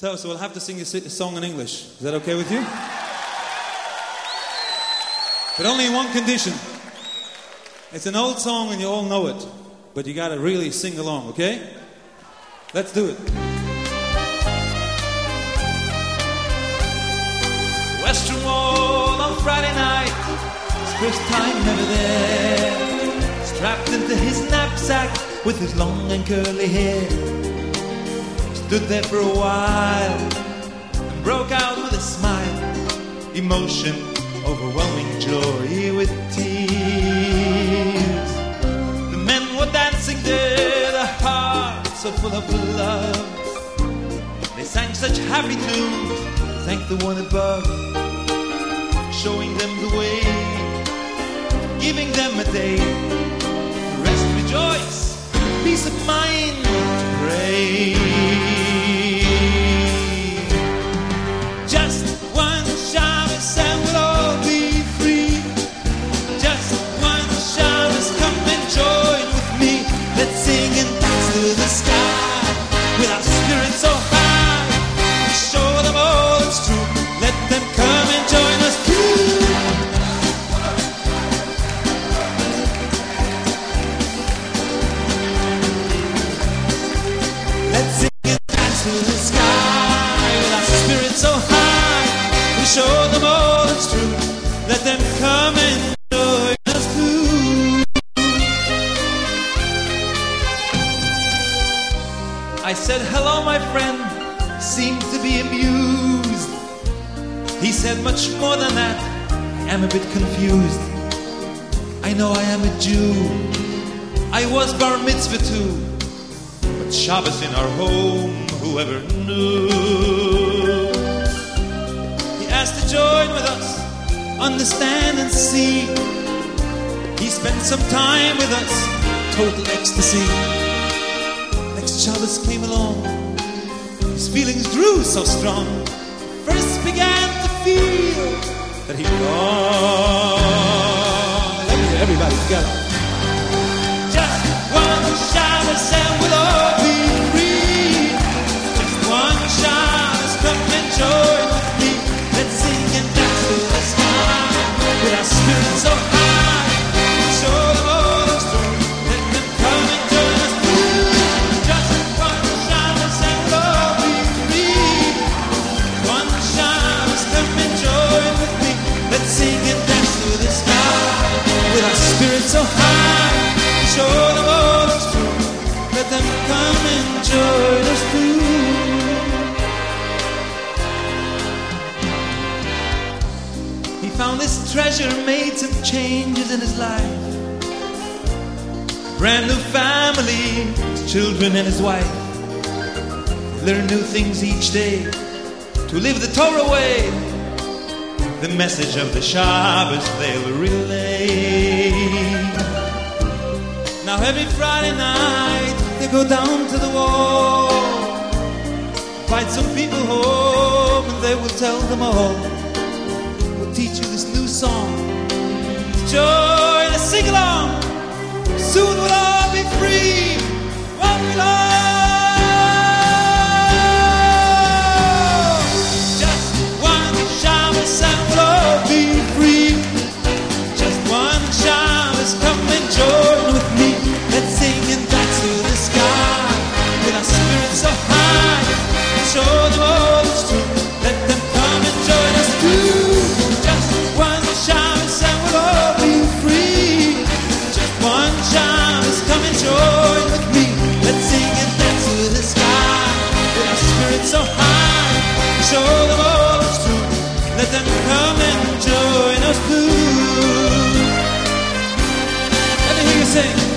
So we'll have to sing a song in English. Is that okay with you? But only in one condition. It's an old song and you all know it. But you gotta really sing along, okay? Let's do it. Western Wall on Friday night. His first time ever there. Strapped into his knapsack with his long and curly hair. Stood there for a while and broke out with a smile. Emotion, overwhelming joy with tears. The men were dancing there, their hearts so full of love. They sang such happy tunes, thank the one above, showing them the way, giving them a day. The rest rejoice, peace of mind to pray. Just one Shabbos and we'll all be free. Just one Shabbos, come and join with me. Let's sing and dance to the sky with our spirits so high. We show them all it's true. Let them come and join us too. Let's sing and dance to the sky with our spirits so high. We show them all it's true. Let them come and join us too. I said, hello, my friend. Seemed to be amused. He said much more than that. I am a bit confused. I know I am a Jew. I was bar mitzvah too. But Shabbos in our home, whoever knew? He asked to join with us, understand and see. He spent some time with us, total ecstasy. Next Shabbos came along. His feelings grew so strong. First began to feel that he'd gone. Let me hear everybody together. Just one Shabbos and we'll all be free. Just one Shabbos, come and join with me. Let's sing and dance to the sky with our spirits so high. Show them all the story. Let them come and join us too. Just one Shabbos and we'll all be free. One Shabbos, come and join with me. Let's sing and dance to the sky with our spirits so high. Show them all it's true. Let them come and join us too. He found this treasure, made some changes in his life. Brand new family, his children and his wife. Learn new things each day to live the Torah way. The message of the Shabbos they'll relay. Now every Friday night they go down to the wall, invite some people home and they will tell them all. We'll teach you this new song. Join us, sing along. Soon we'll all be free. One we'll all. Just one Shabbos and we'll all be free. Just one Shabbos, come and join with me. Let's sing and dance to the sky with our spirits so high. Show them all it's true. Let them come and join us too. Just one Shabbos and we'll all be free. Just one Shabbos, come and join with me. Let's sing and dance to the sky with our spirits so high. Show them all it's true. Let them come and join us too. Let me hear you sing.